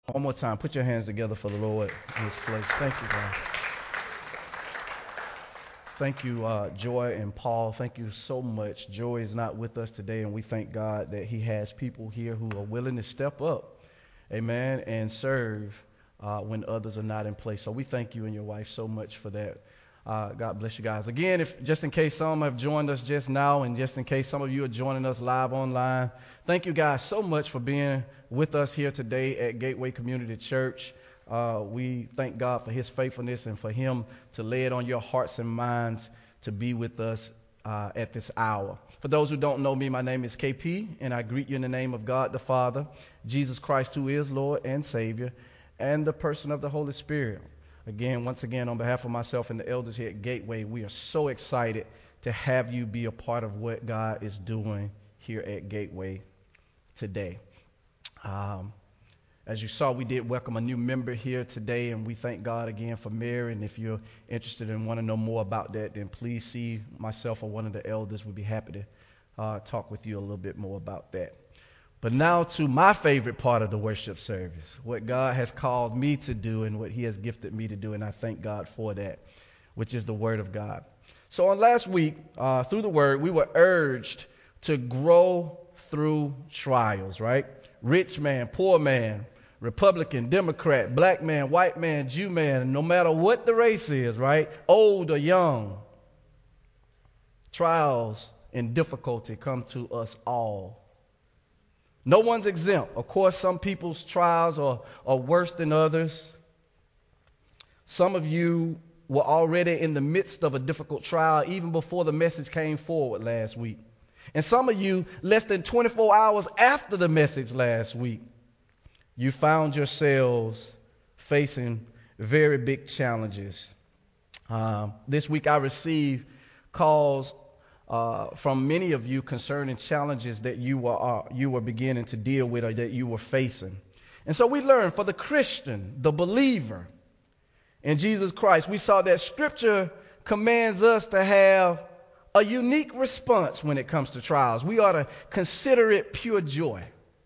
One more time, put your hands together for the Lord in His place. Thank you, God. Thank you, Joy and Paul. Thank you so much. Joy is not with us today, and we thank God that He has people here who are willing to step up, amen, and serve when others are not in place. So we thank you and your wife so much for that. God bless you guys. Again, if just in case some have joined us just now, and just in case some of you are joining us live online, thank you guys so much for being with us here today at Gateway Community Church. We thank God for His faithfulness and for Him to lay it on your hearts and minds to be with us at this hour. For those who don't know me, my name is KP, and I greet you in the name of God the Father, Jesus Christ, who is Lord and Savior, and the person of the Holy Spirit. Again, once again, on behalf of myself and the elders here at Gateway, we are so excited to have you be a part of what God is doing here at Gateway today. As you saw, we did welcome a new member here today, and we thank God again for Mary. And if you're interested and want to know more about that, then please see myself or one of the elders. We'd be happy to talk with you a little bit more about that. But now to my favorite part of the worship service, what God has called me to do and what He has gifted me to do, and I thank God for that, which is the Word of God. So on last week, through the Word, we were urged to grow through trials, right? Rich man, poor man, Republican, Democrat, black man, white man, Jew man, no matter what the race is, right? Old or young, trials and difficulty come to us all. No one's exempt. Of course, some people's trials are worse than others. Some of you were already in the midst of a difficult trial even before the message came forward last week. And some of you, less than 24 hours after the message last week, you found yourselves facing very big challenges. This week I received calls from many of you concerning challenges that you were beginning to deal with or that you were facing. And so we learned for the Christian, the believer in Jesus Christ, we saw that Scripture commands us to have a unique response when it comes to trials. We ought to consider it pure joy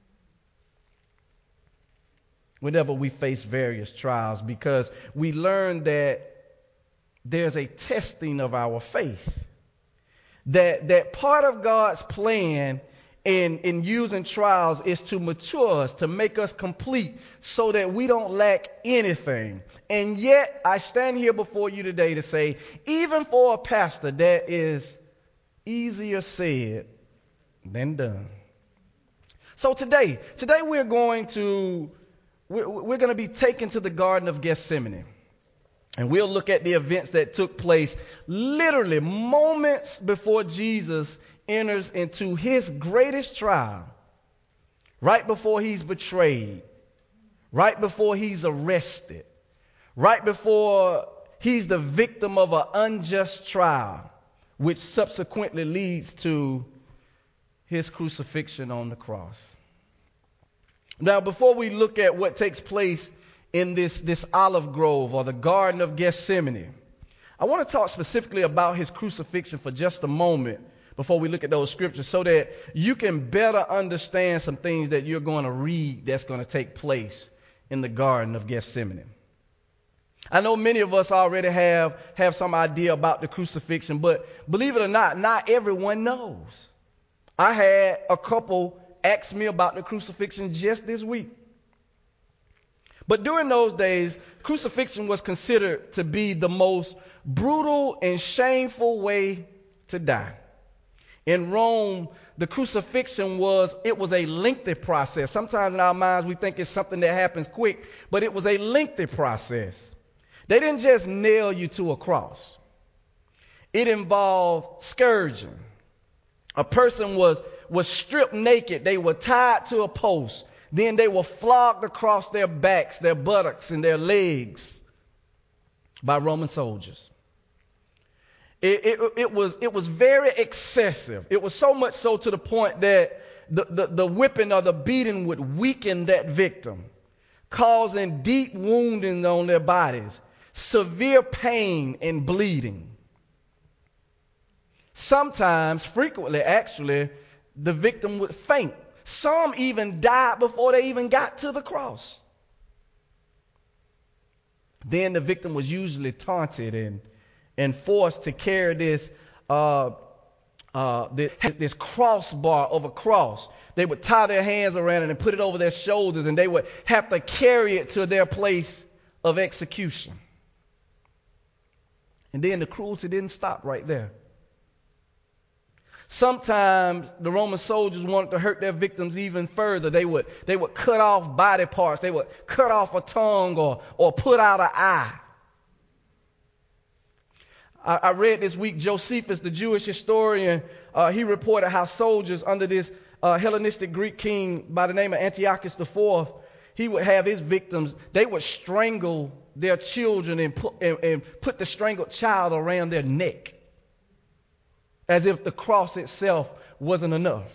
whenever we face various trials, because we learn that there's a testing of our faith. That part of God's plan in using trials is to mature us, to make us complete so that we don't lack anything. And yet I stand here before you today to say, even for a pastor, that is easier said than done. So today we're going to be taken to the Garden of Gethsemane. And we'll look at the events that took place literally moments before Jesus enters into His greatest trial, right before He's betrayed, right before He's arrested, right before He's the victim of an unjust trial, which subsequently leads to His crucifixion on the cross. Now, before we look at what takes place in this olive grove or the Garden of Gethsemane, I want to talk specifically about His crucifixion for just a moment before we look at those scriptures, so that you can better understand some things that you're going to read that's going to take place in the Garden of Gethsemane. I know many of us already have some idea about the crucifixion, but believe it or not everyone knows. I had a couple ask me about the crucifixion just this week. But during those days, crucifixion was considered to be the most brutal and shameful way to die. In Rome, the crucifixion was a lengthy process. Sometimes in our minds we think it's something that happens quick, but it was a lengthy process. They didn't just nail you to a cross. It involved scourging. A person was stripped naked. They were tied to a post. Then they were flogged across their backs, their buttocks, and their legs by Roman soldiers. It was very excessive. It was so much so to the point that the whipping or the beating would weaken that victim, causing deep wounding on their bodies, severe pain and bleeding. Sometimes, frequently actually, the victim would faint. Some even died before they even got to the cross. Then the victim was usually taunted and forced to carry this crossbar of a cross. They would tie their hands around it and put it over their shoulders, and they would have to carry it to their place of execution. And then the cruelty didn't stop right there. Sometimes the Roman soldiers wanted to hurt their victims even further. They would cut off body parts. They would cut off a tongue or put out an eye. I read this week Josephus, the Jewish historian, he reported how soldiers under this Hellenistic Greek king by the name of Antiochus IV, he would have his victims, they would strangle their children and put the strangled child around their neck, as if the cross itself wasn't enough.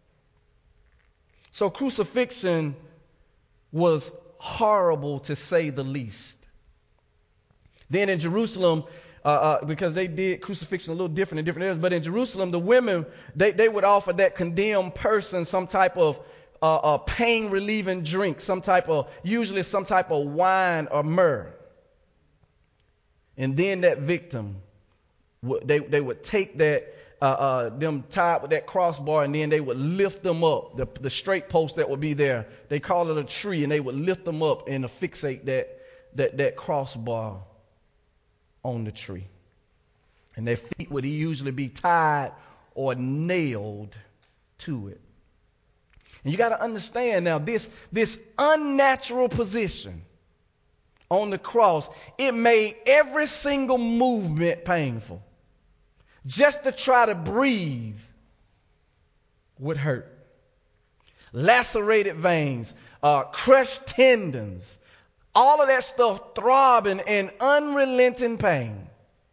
So crucifixion was horrible, to say the least. Then in Jerusalem, because they did crucifixion a little different in different areas, but in Jerusalem, the women, they would offer that condemned person some type of pain-relieving drink, usually some type of wine or myrrh. And then that victim, they would take that, them tied with that crossbar, and then they would lift them up, the straight post that would be there. They call it a tree, and they would lift them up and affixate that crossbar on the tree. And their feet would usually be tied or nailed to it. And you got to understand now, this unnatural position on the cross, it made every single movement painful. Just to try to breathe would hurt. Lacerated veins, crushed tendons, all of that stuff throbbing in unrelenting pain.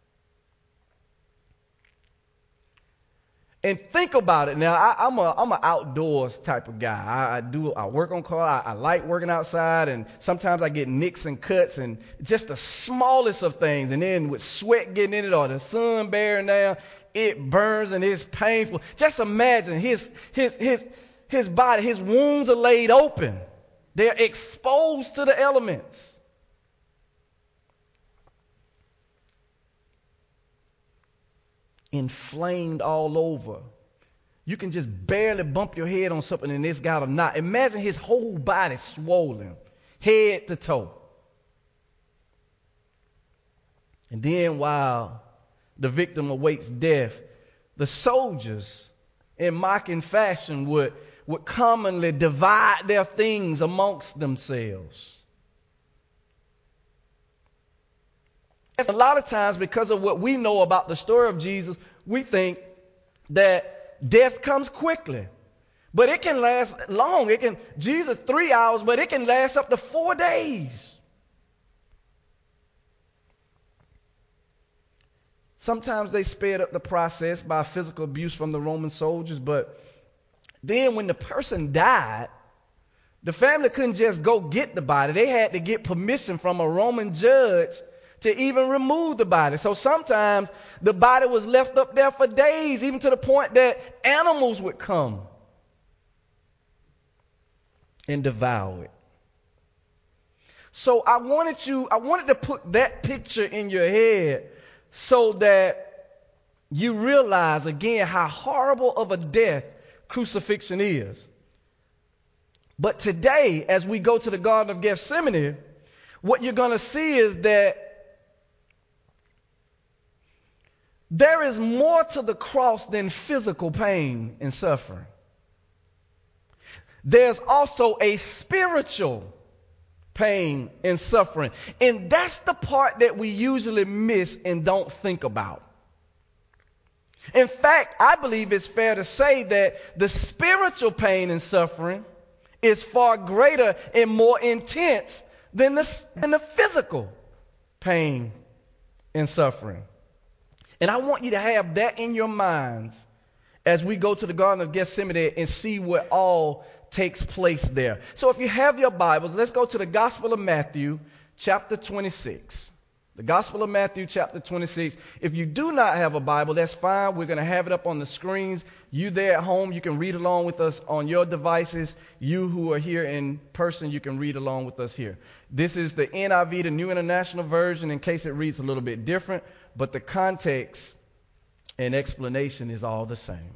And think about it now. I'm an outdoors type of guy. I work on cars. I like working outside, and sometimes I get nicks and cuts and just the smallest of things. And then with sweat getting in it or the sun bearing down, it burns and it's painful. Just imagine his body, his wounds are laid open. They're exposed to the elements. Inflamed all over. You can just barely bump your head on something and it's got a knot. Imagine his whole body swollen, head to toe. And then while the victim awaits death, the soldiers, in mocking fashion, would commonly divide their things amongst themselves. A lot of times, because of what we know about the story of Jesus, we think that death comes quickly. But it can last long. Jesus 3 hours, but it can last up to 4 days. Sometimes they sped up the process by physical abuse from the Roman soldiers, but then when the person died, the family couldn't just go get the body. They had to get permission from a Roman judge to even remove the body. So sometimes the body was left up there for days, even to the point that animals would come and devour it. So I wanted to put that picture in your head so that you realize again how horrible of a death crucifixion is. But today, as we go to the Garden of Gethsemane, what you're going to see is that there is more to the cross than physical pain and suffering. There's also a spiritual pain and suffering. And that's the part that we usually miss and don't think about. In fact, I believe it's fair to say that the spiritual pain and suffering is far greater and more intense than the physical pain and suffering. And I want you to have that in your minds as we go to the Garden of Gethsemane and see what all takes place there. So if you have your Bibles, let's go to the Gospel of Matthew, chapter 26. The Gospel of Matthew, chapter 26. If you do not have a Bible, that's fine. We're going to have it up on the screens. You there at home, you can read along with us on your devices. You who are here in person, you can read along with us here. This is the NIV, the New International Version, in case it reads a little bit different, but the context and explanation is all the same.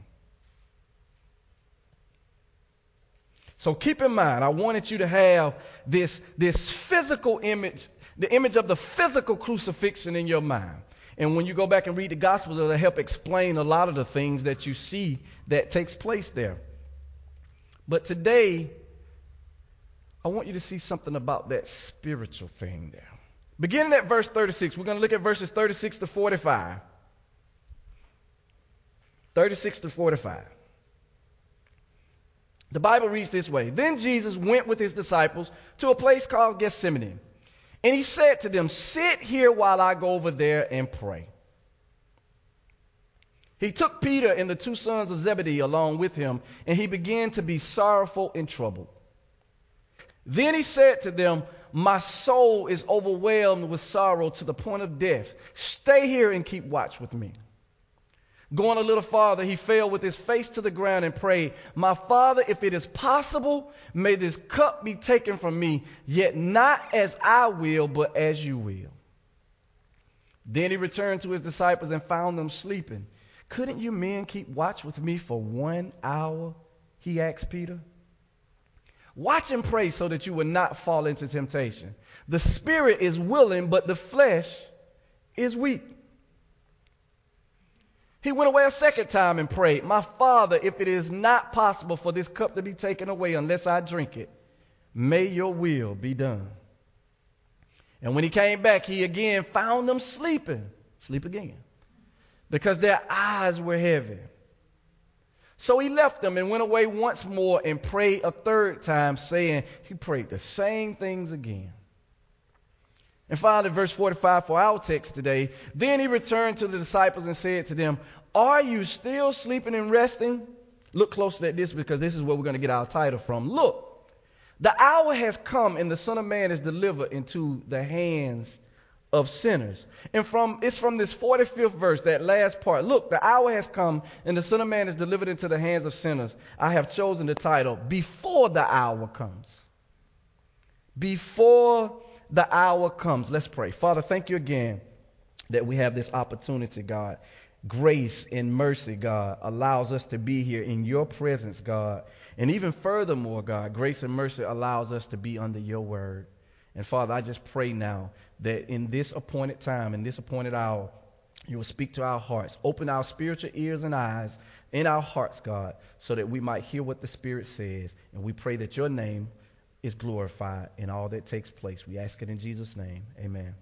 So keep in mind, I wanted you to have this physical image, the image of the physical crucifixion in your mind. And when you go back and read the Gospels, it'll help explain a lot of the things that you see that takes place there. But today, I want you to see something about that spiritual thing there. Beginning at verse 36, we're going to look at verses 36 to 45. 36 to 45. The Bible reads this way. Then Jesus went with his disciples to a place called Gethsemane. And he said to them, sit here while I go over there and pray. He took Peter and the two sons of Zebedee along with him, and he began to be sorrowful and troubled. Then he said to them, my soul is overwhelmed with sorrow to the point of death. Stay here and keep watch with me. Going a little farther, he fell with his face to the ground and prayed, my Father, if it is possible, may this cup be taken from me, yet not as I will, but as you will. Then he returned to his disciples and found them sleeping. Couldn't you men keep watch with me for 1 hour? He asked Peter. Watch and pray so that you will not fall into temptation. The spirit is willing, but the flesh is weak. He went away a second time and prayed, my Father, if it is not possible for this cup to be taken away unless I drink it, may your will be done. And when he came back, he again found them sleeping. Sleep again. Because their eyes were heavy. So he left them and went away once more and prayed a third time, saying, he prayed the same things again. And finally, verse 45 for our text today. Then he returned to the disciples and said to them, are you still sleeping and resting? Look closely at this because this is where we're going to get our title from. Look, the hour has come and the Son of Man is delivered into the hands of sinners. And it's from this 45th verse, that last part. Look, the hour has come and the Son of Man is delivered into the hands of sinners. I have chosen the title, Before the Hour Comes. Before the hour comes. Let's pray. Father, thank you again that we have this opportunity, God. Grace and mercy, God, allows us to be here in your presence, God. And even furthermore, God, grace and mercy allows us to be under your word. And Father, I just pray now that in this appointed time, in this appointed hour, you will speak to our hearts. Open our spiritual ears and eyes in our hearts, God, so that we might hear what the Spirit says. And we pray that your name is glorified in all that takes place. We ask it in Jesus' name. Amen.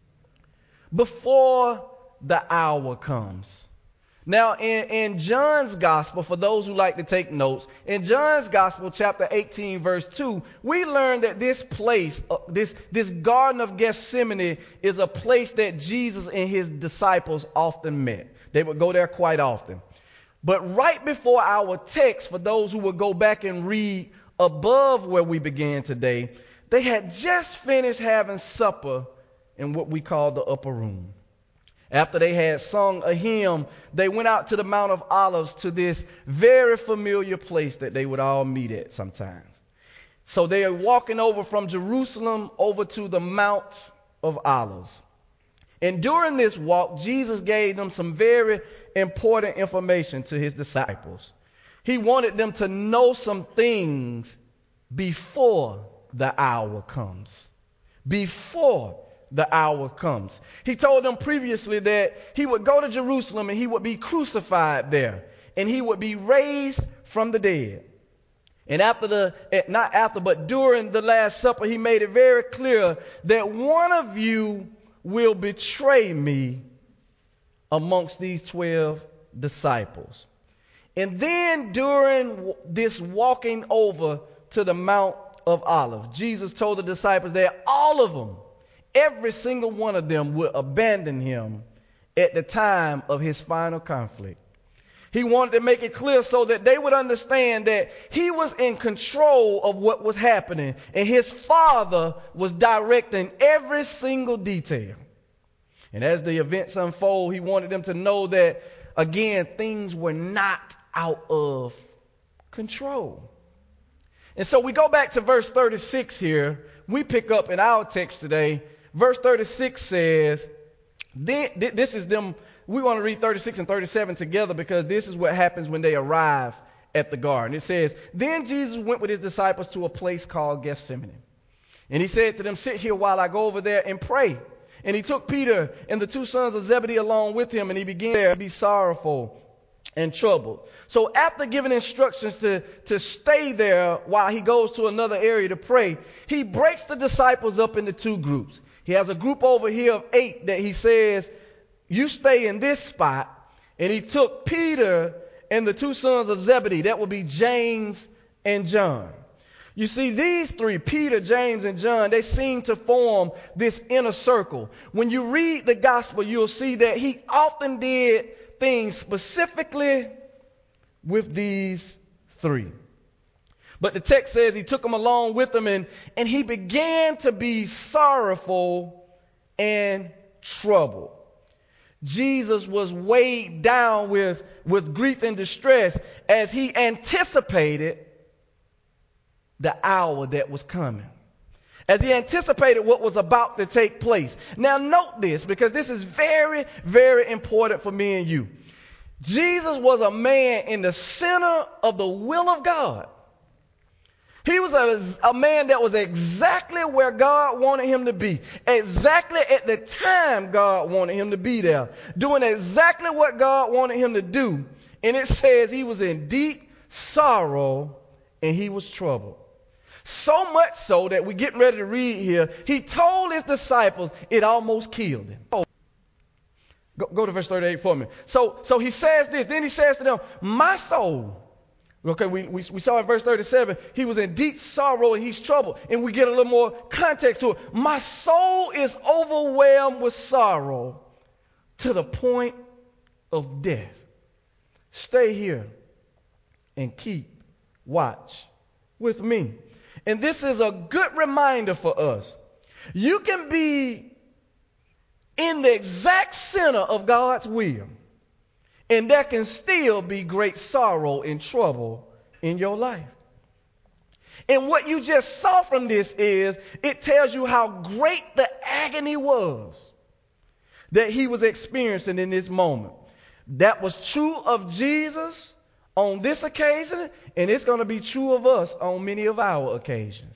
Before the hour comes. Now, in John's Gospel, for those who like to take notes, in John's Gospel, chapter 18, verse 2, we learn that this place, this Garden of Gethsemane, is a place that Jesus and his disciples often met. They would go there quite often. But right before our text, for those who would go back and read above where we began today, they had just finished having supper in what we call the upper room. After they had sung a hymn, they went out to the Mount of Olives, to this very familiar place that they would all meet at sometimes. So they are walking over from Jerusalem over to the Mount of Olives. And during this walk, Jesus gave them some very important information to his disciples. He wanted them to know some things before the hour comes. Before the hour comes. He told them previously that he would go to Jerusalem and he would be crucified there. And he would be raised from the dead. And during the Last Supper, he made it very clear that one of you will betray me amongst these 12 disciples. And then during this walking over to the Mount of Olives, Jesus told the disciples that all of them, every single one of them, would abandon him at the time of his final conflict. He wanted to make it clear so that they would understand that he was in control of what was happening, and his Father was directing every single detail. And as the events unfold, he wanted them to know that, again, things were not out of control. And so we go back to verse 36 here. We pick up in our text today. Verse 36 says, this is them. We want to read 36 and 37 together because this is what happens when they arrive at the garden. It says, then Jesus went with his disciples to a place called Gethsemane. And he said to them, sit here while I go over there and pray. And he took Peter and the two sons of Zebedee along with him, and he began to be sorrowful and troubled. So after giving instructions to stay there while he goes to another area to pray, he breaks the disciples up into two groups. He has a group over here of 8 that he says, you stay in this spot. And he took Peter and the two sons of Zebedee. That would be James and John. You see, these 3, Peter, James, and John, they seem to form this inner circle. When you read the gospel, you'll see that he often did things specifically with these 3. But the text says he took them along with him, and he began to be sorrowful and troubled. Jesus was weighed down with grief and distress as he anticipated the hour that was coming, as he anticipated what was about to take place. Now note this, because this is very, very important for me and you. Jesus was a man in the center of the will of God. He was a man that was exactly where God wanted him to be, exactly at the time God wanted him to be there, doing exactly what God wanted him to do. And it says he was in deep sorrow and he was troubled. So much so that we're getting ready to read here, he told his disciples it almost killed him. Go to verse 38 for me. So he says this, then he says to them, my soul. Okay, we saw in verse 37, he was in deep sorrow and he's troubled. And we get a little more context to it. My soul is overwhelmed with sorrow to the point of death. Stay here and keep watch with me. And this is a good reminder for us. You can be in the exact center of God's will, and there can still be great sorrow and trouble in your life. And what you just saw from this is, it tells you how great the agony was that he was experiencing in this moment. That was true of Jesus on this occasion, and it's going to be true of us on many of our occasions.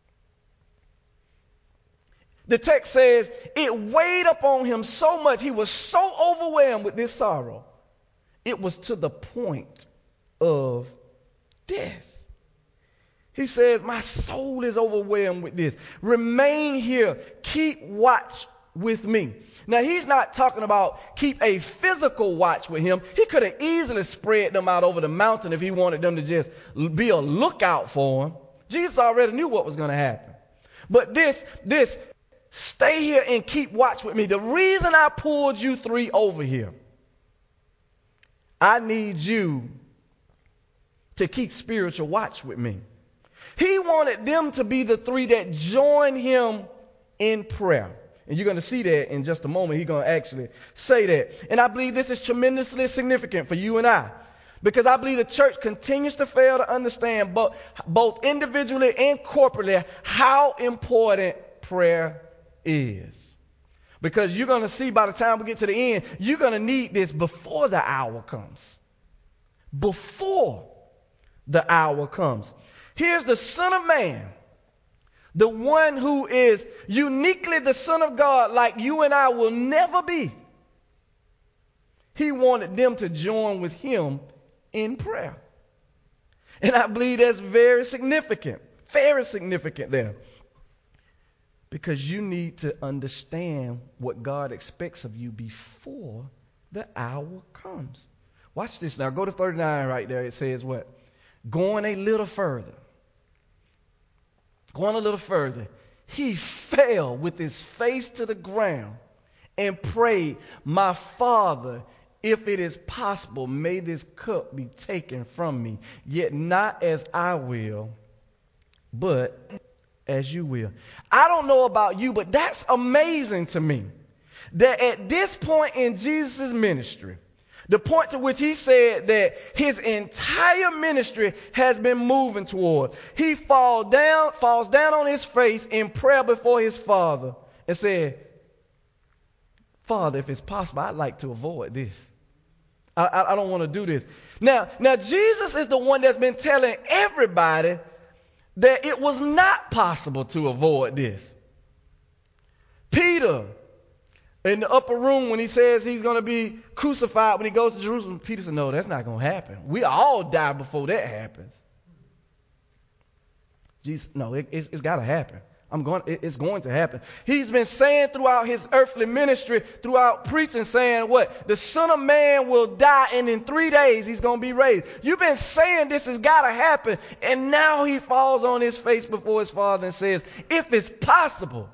The text says it weighed upon him so much, he was so overwhelmed with this sorrow, it was to the point of death. He says, my soul is overwhelmed with this. Remain here. Keep watch with me. Now, he's not talking about keep a physical watch with him. He could have easily spread them out over the mountain if he wanted them to just be a lookout for him. Jesus already knew what was going to happen. But this, stay here and keep watch with me. The reason I pulled you 3 over here, I need you to keep spiritual watch with me. He wanted them to be the 3 that join him in prayer. And you're going to see that in just a moment. He's going to actually say that. And I believe this is tremendously significant for you and I, because I believe the church continues to fail to understand both individually and corporately how important prayer is. Because you're going to see by the time we get to the end, you're going to need this before the hour comes. Before the hour comes. Here's the Son of Man, the one who is uniquely the Son of God, like you and I will never be. He wanted them to join with him in prayer. And I believe that's very significant there. Because you need to understand what God expects of you before the hour comes. Watch this now. Go to 39 right there. It says what? Going a little further. Going a little further, he fell with his face to the ground and prayed, my Father, if it is possible, may this cup be taken from me, yet not as I will, but as you will. I don't know about you, but that's amazing to me. that at this point in Jesus' ministry, the point to which he said that his entire ministry has been moving toward, he falls down on his face in prayer before his Father and said, Father, if it's possible, I'd like to avoid this. I don't want to do this. Now, Jesus is the one that's been telling everybody that it was not possible to avoid this. Peter, in the upper room, when he says he's going to be crucified when he goes to Jerusalem, Peter said, no, that's not going to happen. We all die before that happens. Jesus, no, it's got to happen. It's going to happen. He's been saying throughout his earthly ministry, throughout preaching, saying what? The Son of Man will die, and in 3 days he's going to be raised. You've been saying this has got to happen, and now he falls on his face before his Father and says, if it's possible.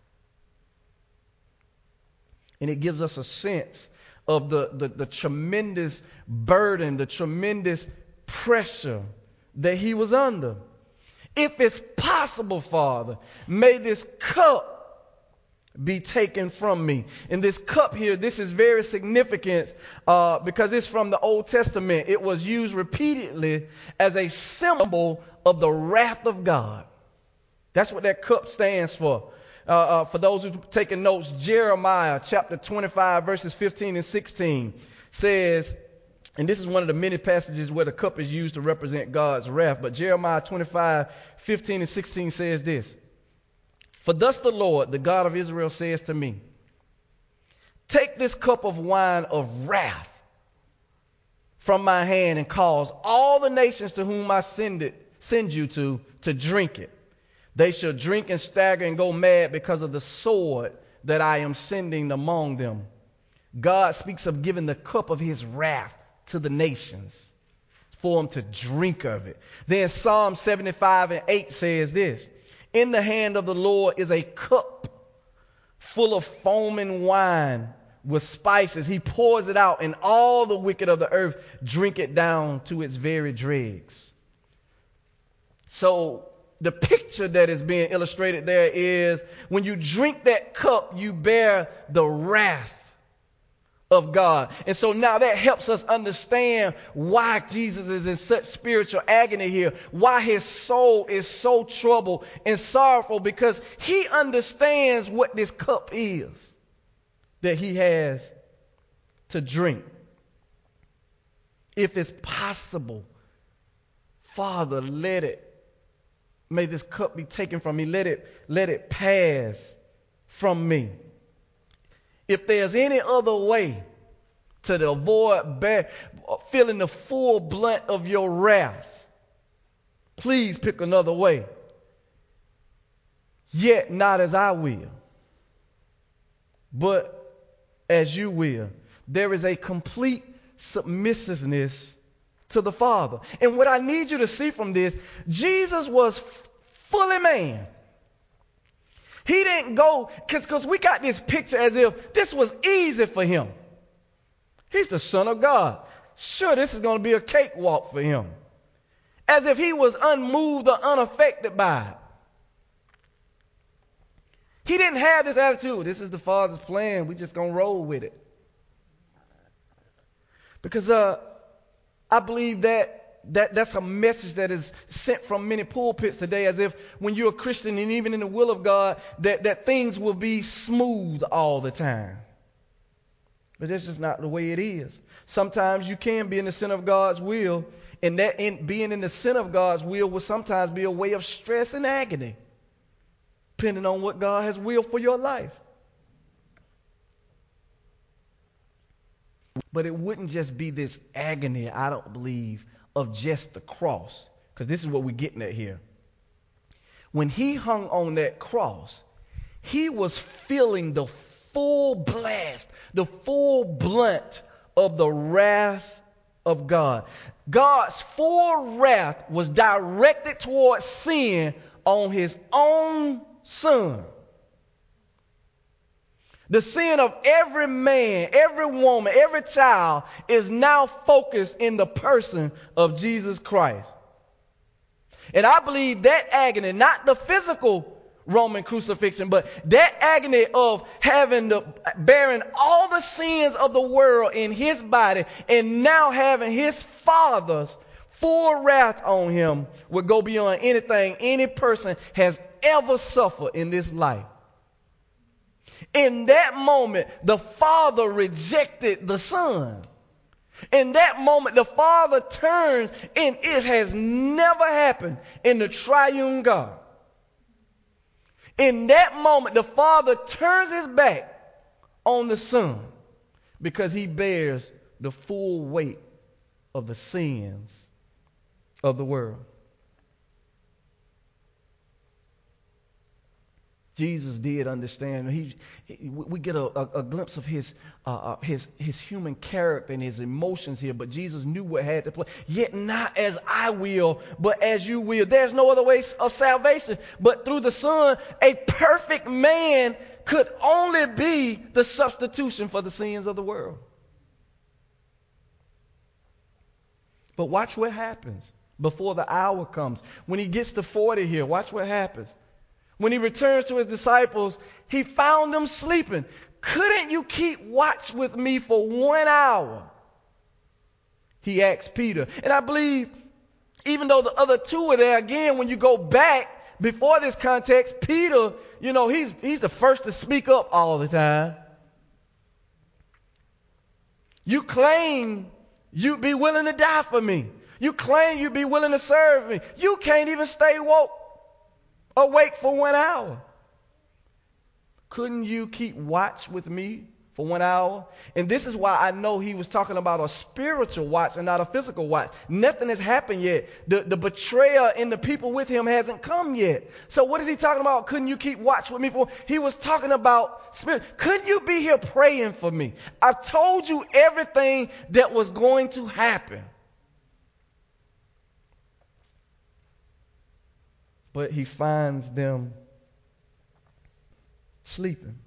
And it gives us a sense of the tremendous burden, the tremendous pressure that he was under. If it's possible, Father, may this cup be taken from me. And this cup here, this is very significant because it's from the Old Testament. It was used repeatedly as a symbol of the wrath of God. That's what that cup stands for. For those who are taking notes, Jeremiah chapter 25 verses 15 and 16 says, and this is one of the many passages where the cup is used to represent God's wrath, but Jeremiah 25, 15 and 16 says this, for thus the Lord, the God of Israel, says to me, take this cup of wine of wrath from my hand and cause all the nations to whom I send you to drink it. They shall drink and stagger and go mad because of the sword that I am sending among them. God speaks of giving the cup of his wrath to the nations for them to drink of it. Then Psalm 75 and 8 says this, in the hand of the Lord is a cup full of foaming wine with spices. He pours it out, and all the wicked of the earth drink it down to its very dregs. So the picture that is being illustrated there is when you drink that cup, you bear the wrath of God. And so now that helps us understand why Jesus is in such spiritual agony here, why his soul is so troubled and sorrowful, because he understands what this cup is that he has to drink. If it's possible, Father, may this cup be taken from me. Let it pass from me. If there's any other way to avoid feeling the full blunt of your wrath, please pick another way. Yet not as I will, but as you will. There is a complete submissiveness to the Father. And what I need you to see from this, Jesus was fully man. He didn't go, because we got this picture as if this was easy for him. He's the Son of God. Sure, this is going to be a cakewalk for him. As if he was unmoved or unaffected by it. He didn't have this attitude, this is the Father's plan, we just going to roll with it. Because I believe that's a message that is sent from many pulpits today, as if when you're a Christian and even in the will of God, that things will be smooth all the time. But this is not the way it is. Sometimes you can be in the center of God's will, and being in the center of God's will sometimes be a way of stress and agony, depending on what God has willed for your life. But it wouldn't just be this agony, I don't believe, of just the cross, because this is what we're getting at here. When he hung on that cross, he was feeling the full blast, the full blunt of the wrath of God. God's full wrath was directed towards sin on his own Son. The sin of every man, every woman, every child is now focused in the person of Jesus Christ. And I believe that agony, not the physical Roman crucifixion, but that agony of bearing all the sins of the world in his body and now having his Father's full wrath on him would go beyond anything any person has ever suffered in this life. In that moment, the Father rejected the Son. In that moment, the Father turns, and it has never happened in the triune God. In that moment, the Father turns his back on the Son because he bears the full weight of the sins of the world. Jesus did understand. We get a glimpse of his human character and his emotions here, but Jesus knew what had to play. Yet not as I will, but as you will. There's no other way of salvation but through the Son. A perfect man could only be the substitution for the sins of the world. But watch what happens before the hour comes. When he gets to 40 here, watch what happens. When he returns to his disciples, he found them sleeping. Couldn't you keep watch with me for 1 hour? He asked Peter. And I believe, even though the other two are there, again, when you go back before this context, Peter, he's the first to speak up all the time. You claim you'd be willing to die for me. You claim you'd be willing to serve me. You can't even stay awake for 1 hour. Couldn't you keep watch with me for 1 hour? And this is why I know he was talking about a spiritual watch and not a physical watch. Nothing has happened yet. The betrayer and the people with him hasn't come yet. So what is he talking about? Couldn't you keep watch with me for? He was talking about spirit. Couldn't you be here praying for me? I've told you everything that was going to happen. But he finds them sleeping.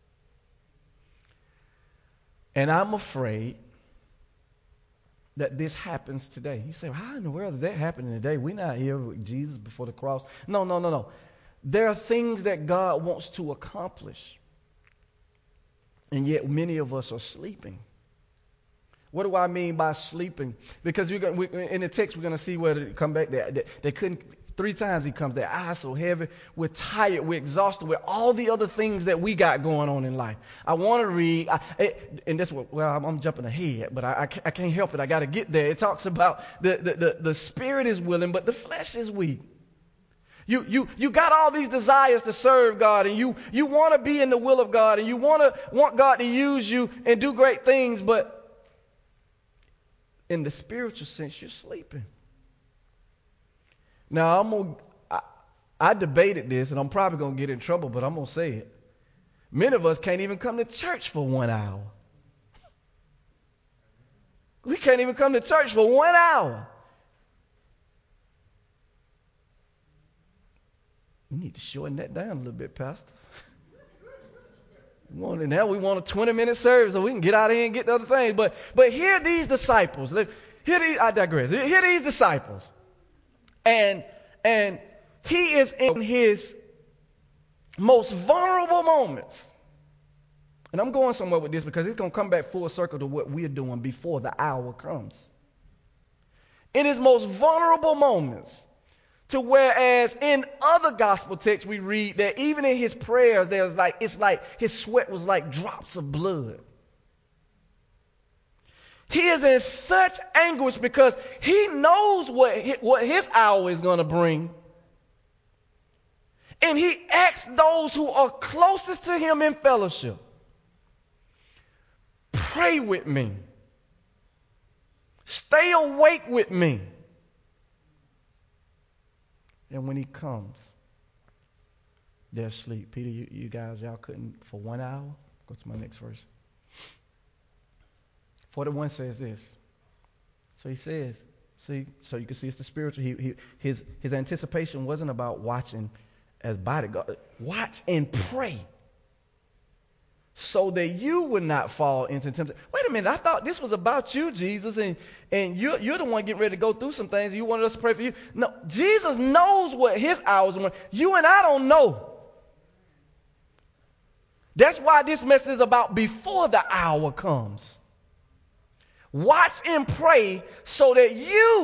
And I'm afraid that this happens today. You say, well, how in the world is that happening today? We're not here with Jesus before the cross. No. There are things that God wants to accomplish. And yet many of us are sleeping. What do I mean by sleeping? Because in the text we're going to see where they come back. They couldn't. 3 times he comes, their eyes so heavy, we're tired, we're exhausted with all the other things that we got going on in life. I want to read, and that's what, I'm jumping ahead, but I can't help it. I got to get there. It talks about the spirit is willing, but the flesh is weak. You got all these desires to serve God, and you want to be in the will of God, and you want God to use you and do great things, but in the spiritual sense, you're sleeping. Now, I debated this, and I'm probably going to get in trouble, but I'm going to say it. Many of us can't even come to church for 1 hour. We can't even come to church for 1 hour. We need to shorten that down a little bit, Pastor. Now we want a 20-minute service so we can get out of here and get the other things. But here are these disciples. I digress. Here are these disciples. And he is in his most vulnerable moments. And I'm going somewhere with this because it's going to come back full circle to what we're doing before the hour comes. In his most vulnerable moments, to whereas in other gospel texts we read that even in his prayers it's like his sweat was like drops of blood. He is in such anguish because he knows what his hour is going to bring. And he asks those who are closest to him in fellowship, pray with me. Stay awake with me. And when he comes, they're asleep. Peter, you guys, y'all couldn't for 1 hour? Go to my next verse. 41 says this. So he says, so you can see it's the spiritual. His anticipation wasn't about watching as bodyguard. Watch and pray so that you would not fall into temptation. Wait a minute, I thought this was about you, Jesus, and you're the one getting ready to go through some things. You wanted us to pray for you. No, Jesus knows what his hours are. You and I don't know That's why this message is about before the hour comes. Watch and pray so that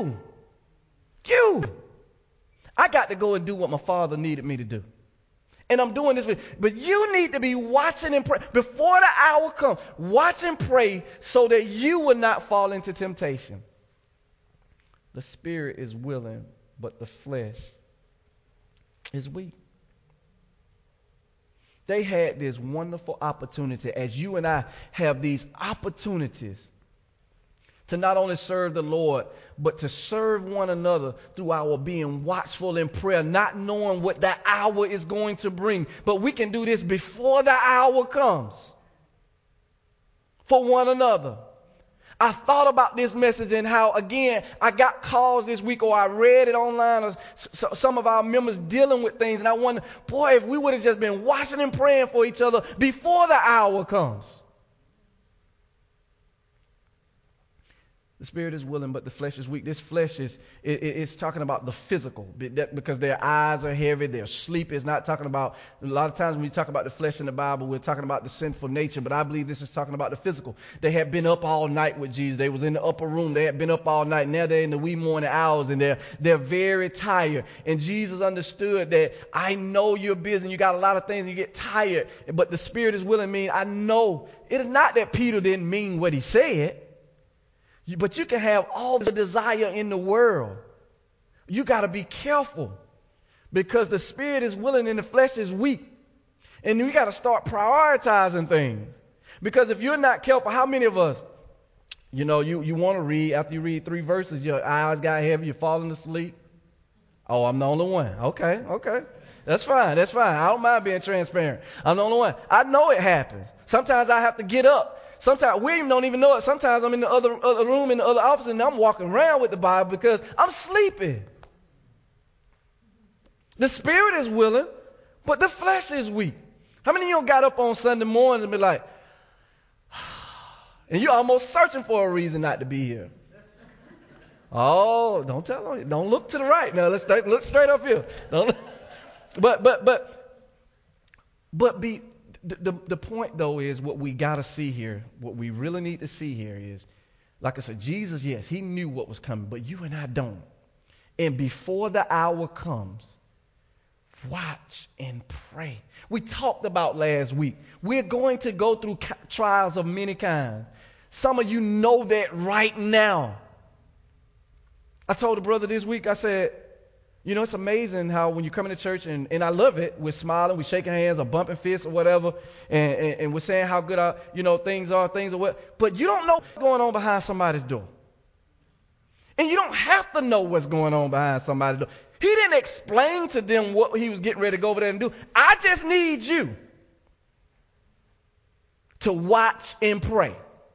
I got to go and do what my Father needed me to do. And I'm doing this but you need to be watching and pray before the hour comes. Watch and pray so that you will not fall into temptation. The spirit is willing, but the flesh is weak. They had this wonderful opportunity, as you and I have these opportunities, to not only serve the Lord, but to serve one another through our being watchful in prayer, not knowing what that hour is going to bring. But we can do this before the hour comes for one another. I thought about this message and how, again, I got calls this week, or I read it online, or some of our members dealing with things, and I wonder, boy, if we would have just been watching and praying for each other before the hour comes. The spirit is willing, but the flesh is weak. This flesh it's talking about the physical, because their eyes are heavy, they're sleepy. It's not talking about, a lot of times when we talk about the flesh in the Bible, we're talking about the sinful nature, but I believe this is talking about the physical. They had been up all night with Jesus. They was in the upper room. They had been up all night. Now they're in the wee morning hours, and they're very tired. And Jesus understood that, I know you're busy and you got a lot of things and you get tired, but the spirit is willing. I know it is not that Peter didn't mean what he said. But you can have all the desire in the world. You got to be careful, because the spirit is willing and the flesh is weak. And we got to start prioritizing things. Because if you're not careful, how many of us, you want to read, after you read 3 verses, your eyes got heavy, you're falling asleep? Oh, I'm the only one. Okay. That's fine. I don't mind being transparent. I'm the only one. I know it happens. Sometimes I have to get up. Sometimes William don't even know it. Sometimes I'm in the other room in the other office and I'm walking around with the Bible because I'm sleeping. The spirit is willing, but the flesh is weak. How many of you got up on Sunday morning and be like, and you're almost searching for a reason not to be here? Oh, don't tell them. Don't look to the right. Now let's look straight up here. But be. The point, though, is what we got to see here, what we really need to see here is, like I said, Jesus, yes, he knew what was coming, but you and I don't. And before the hour comes, watch and pray. We talked about last week. We're going to go through trials of many kinds. Some of you know that right now. I told a brother this week, I said, it's amazing how when you come into church, and I love it, we're smiling, we're shaking hands or bumping fists or whatever, and we're saying how good our, things are what, but you don't know what's going on behind somebody's door. And you don't have to know what's going on behind somebody's door. He didn't explain to them what he was getting ready to go over there and do. I just need you to watch and pray.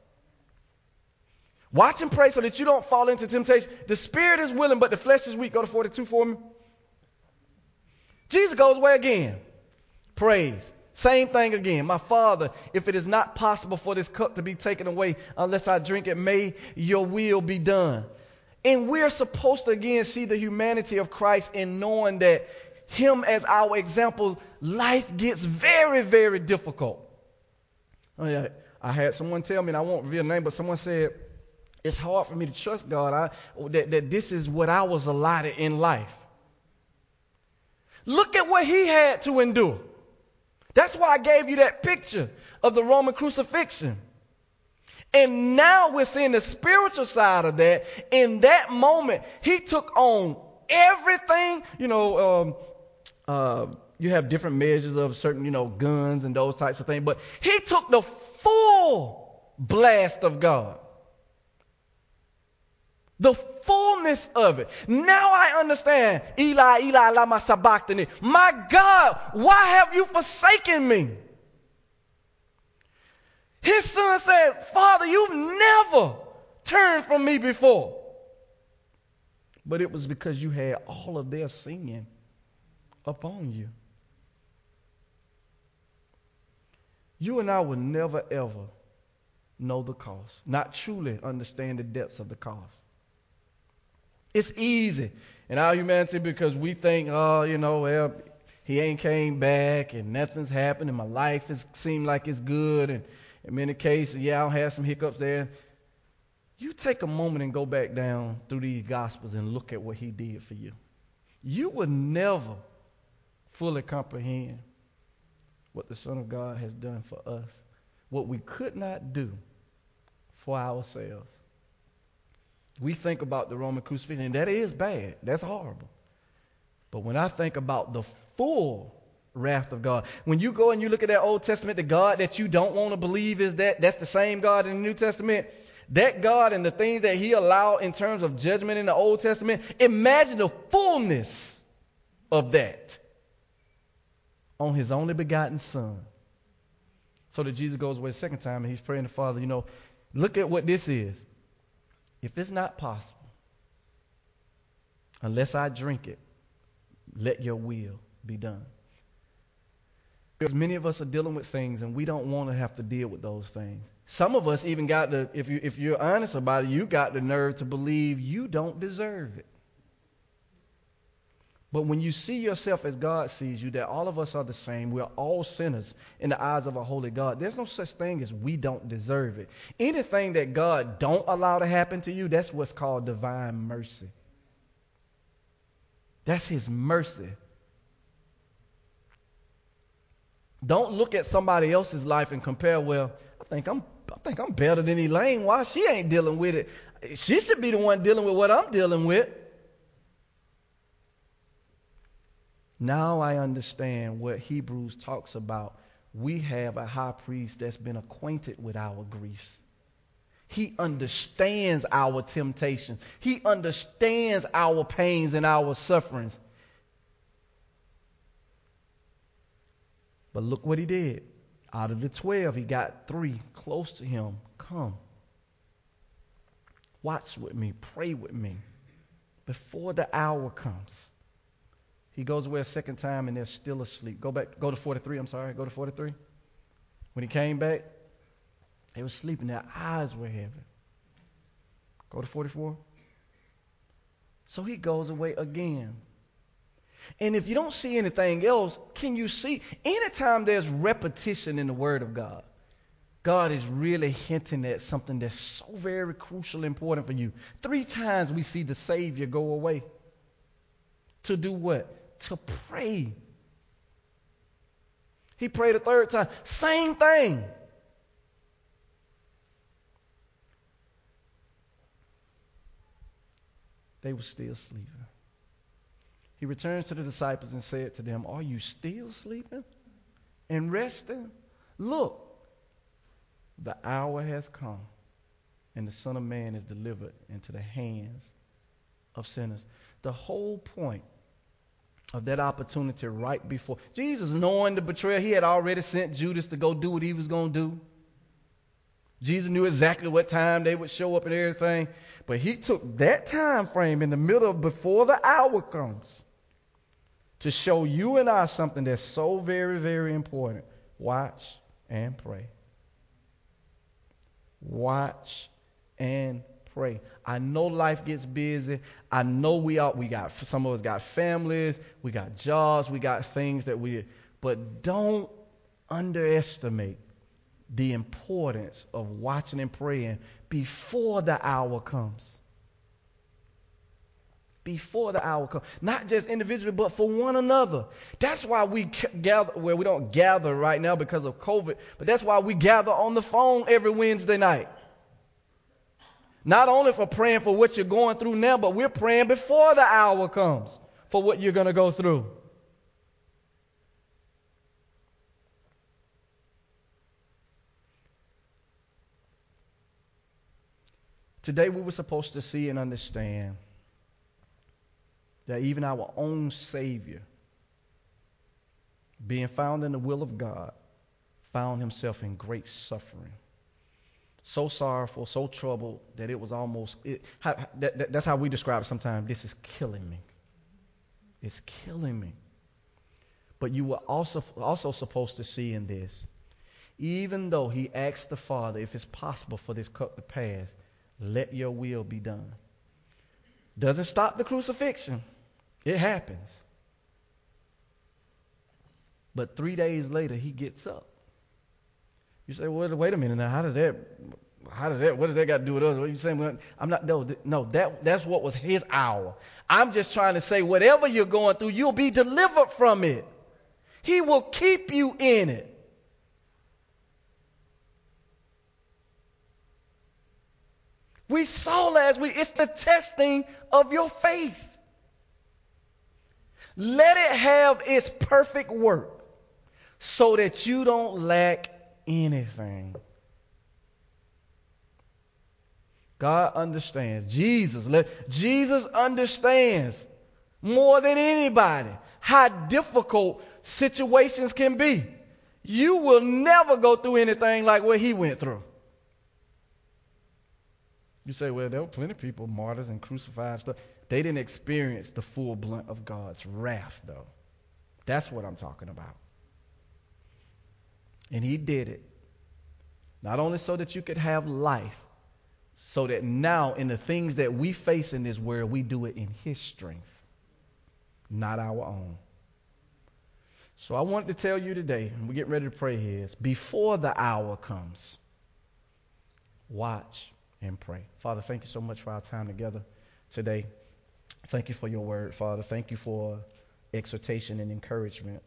Watch and pray so that you don't fall into temptation. The spirit is willing, but the flesh is weak. Go to 42 for me. Jesus goes away again. Praise. Same thing again. My Father, if it is not possible for this cup to be taken away unless I drink it, may your will be done. And we're supposed to again see the humanity of Christ in knowing that him as our example, life gets very, very difficult. Oh, yeah. I had someone tell me, and I won't reveal the name, but someone said, it's hard for me to trust God that this is what I was allotted in life. Look at what he had to endure. That's why I gave you that picture of the Roman crucifixion. And now we're seeing the spiritual side of that. In that moment, he took on everything. You have different measures of certain, guns and those types of things. But he took the full blast of God. The fullness of it. Now I understand. Eli, Eli, lama sabachthani. My God, why have you forsaken me? His son said, Father, you've never turned from me before. But it was because you had all of their singing upon you. You and I will never, ever know the cost. Not truly understand the depths of the cost. It's easy in our humanity because we think, he ain't came back and nothing's happened and my life has seemed like it's good and in many cases, yeah, I'll have some hiccups there. You take a moment and go back down through these Gospels and look at what he did for you. You will never fully comprehend what the Son of God has done for us, what we could not do for ourselves. We think about the Roman crucifixion, and that is bad. That's horrible. But when I think about the full wrath of God, when you go and you look at that Old Testament, the God that you don't want to believe is that's the same God in the New Testament. That God and the things that he allowed in terms of judgment in the Old Testament, imagine the fullness of that on his only begotten Son. So that Jesus goes away the second time and he's praying to the Father, look at what this is. If it's not possible, unless I drink it, let your will be done. Because many of us are dealing with things and we don't want to have to deal with those things. Some of us even got if you're honest about it, you got the nerve to believe you don't deserve it. But when you see yourself as God sees you, that all of us are the same, we're all sinners in the eyes of a holy God. There's no such thing as we don't deserve it. Anything that God don't allow to happen to you, that's what's called divine mercy. That's his mercy. Don't look at somebody else's life and compare, well, I think I'm better than Elaine. Why she ain't dealing with it? She should be the one dealing with what I'm dealing with. Now I understand what Hebrews talks about. We have a high priest that's been acquainted with our griefs. He understands our temptations. He understands our pains and our sufferings. But look what he did. Out of the 12, he got 3 close to him. Come. Watch with me. Pray with me. Before the hour comes. He goes away a second time and they're still asleep. Go to 43. Go to 43. When he came back, they were sleeping. Their eyes were heavy. Go to 44. So he goes away again. And if you don't see anything else, can you see? Anytime there's repetition in the Word of God, God is really hinting at something that's so very crucial, important for you. 3 times we see the Savior go away. To do what? To pray. He prayed a 3rd time. Same thing. They were still sleeping. He returns to the disciples and said to them, are you still sleeping and resting? Look, the hour has come and the Son of Man is delivered into the hands of sinners. The whole point of that opportunity right before Jesus, knowing the betrayal, he had already sent Judas to go do what he was going to do. Jesus knew exactly what time they would show up and everything, but he took that time frame in the middle of before the hour comes to show you and I something that's so very, very important. Watch and pray. Watch and pray. I know life gets busy. I know we got some of us got families, we got jobs, we got things but don't underestimate the importance of watching and praying before the hour comes. Before the hour comes. Not just individually, but for one another. That's why we gather, well, we don't gather right now because of COVID, but that's why we gather on the phone every Wednesday night. Not only for praying for what you're going through now, but we're praying before the hour comes for what you're going to go through. Today we were supposed to see and understand that even our own Savior, being found in the will of God, found himself in great suffering. So sorrowful, so troubled that it was almost, that's how we describe it sometimes. This is killing me. It's killing me. But you were also supposed to see in this, even though he asked the Father if it's possible for this cup to pass, let your will be done. Doesn't stop the crucifixion. It happens. But 3 days later, he gets up. You say, well, wait a minute now. What does that got to do with us? What are you saying? Well, I'm not, no, that's what was his hour. I'm just trying to say, whatever you're going through, you'll be delivered from it. He will keep you in it. We saw last week, it's the testing of your faith. Let it have its perfect work so that you don't lack anything. God understands. Jesus understands more than anybody how difficult situations can be. You will never go through anything like what he went through. You say, well, there were plenty of people, martyrs and crucified stuff. They didn't experience the full blunt of God's wrath, though. That's what I'm talking about. And he did it. Not only so that you could have life, so that now in the things that we face in this world, we do it in his strength, not our own. So I wanted to tell you today, and we're getting ready to pray here, is before the hour comes, watch and pray. Father, thank you so much for our time together today. Thank you for your word, Father. Thank you for exhortation and encouragement.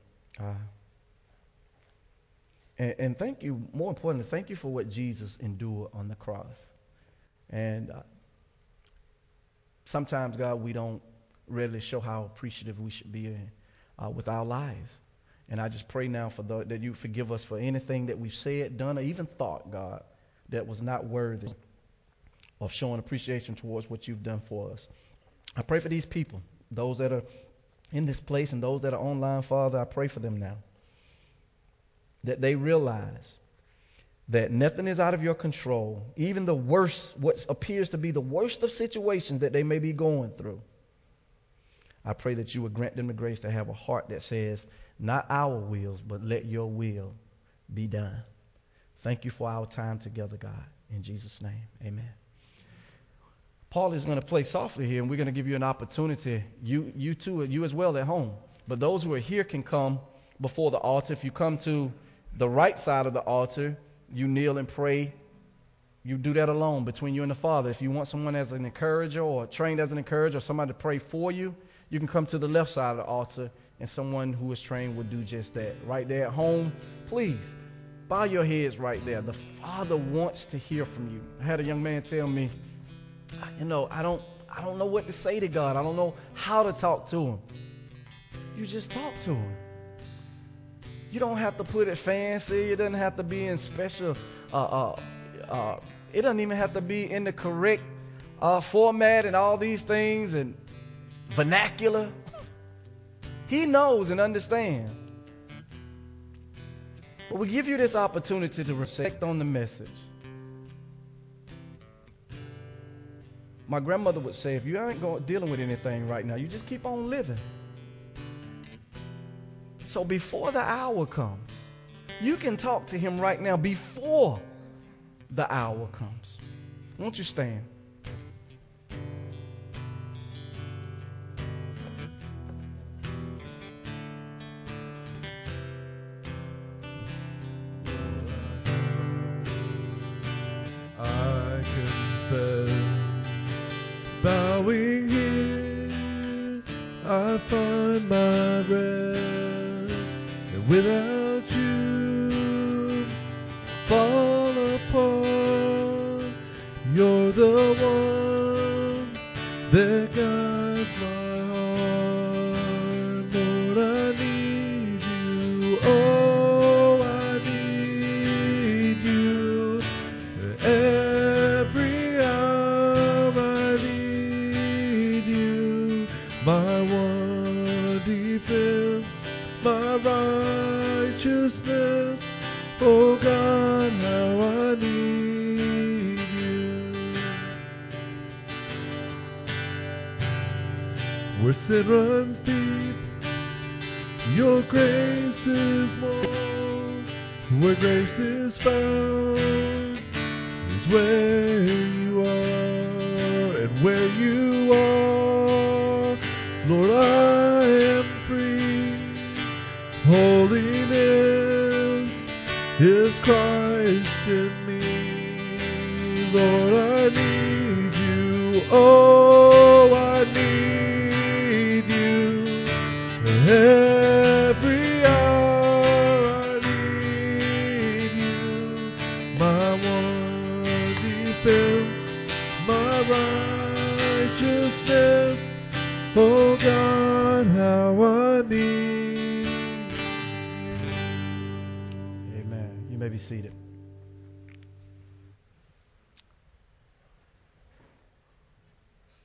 And thank you, more importantly, thank you for what Jesus endured on the cross. And sometimes, God, we don't really show how appreciative we should be with our lives. And I just pray now for that you forgive us for anything that we've said, done, or even thought, God, that was not worthy of showing appreciation towards what you've done for us. I pray for these people, those that are in this place and those that are online, Father. I pray for them now, that they realize that nothing is out of your control, even the worst, what appears to be the worst of situations that they may be going through. I pray that you would grant them the grace to have a heart that says, not our wills, but let your will be done. Thank you for our time together, God. In Jesus' name, amen. Paul is going to play softly here, and we're going to give you an opportunity, you too, you as well at home. But those who are here can come before the altar. If you come to the right side of the altar, you kneel and pray. You do that alone between you and the Father. If you want someone as an encourager or trained as an encourager or somebody to pray for you, you can come to the left side of the altar, and someone who is trained will do just that. Right there at home, please bow your heads right there. The Father wants to hear from you. I had a young man tell me, I don't know what to say to God. I don't know how to talk to him. You just talk to him. You don't have to put it fancy. It doesn't have to be in special. It doesn't even have to be in the correct format and all these things and vernacular. He knows and understands. But we give you this opportunity to reflect on the message. My grandmother would say, if you ain't dealing with anything right now, you just keep on living. So before the hour comes, you can talk to him right now before the hour comes. Won't you stand? I confess, bowing here, I find my rest, and without you, fall apart. You're the one that guides my heart. Lord, I need you. Oh, I need you. Every hour I need you. My one defense, my righteousness. Oh God, how I need you. Where sin runs deep, your grace is more. Where grace is found is where you are, and where you are, Lord, I am free. Holy Christ in me. Lord, I need you. Oh, I need you. Every hour I need you. My one defense, my righteousness. Oh God, how I need you. Amen. You may be seated.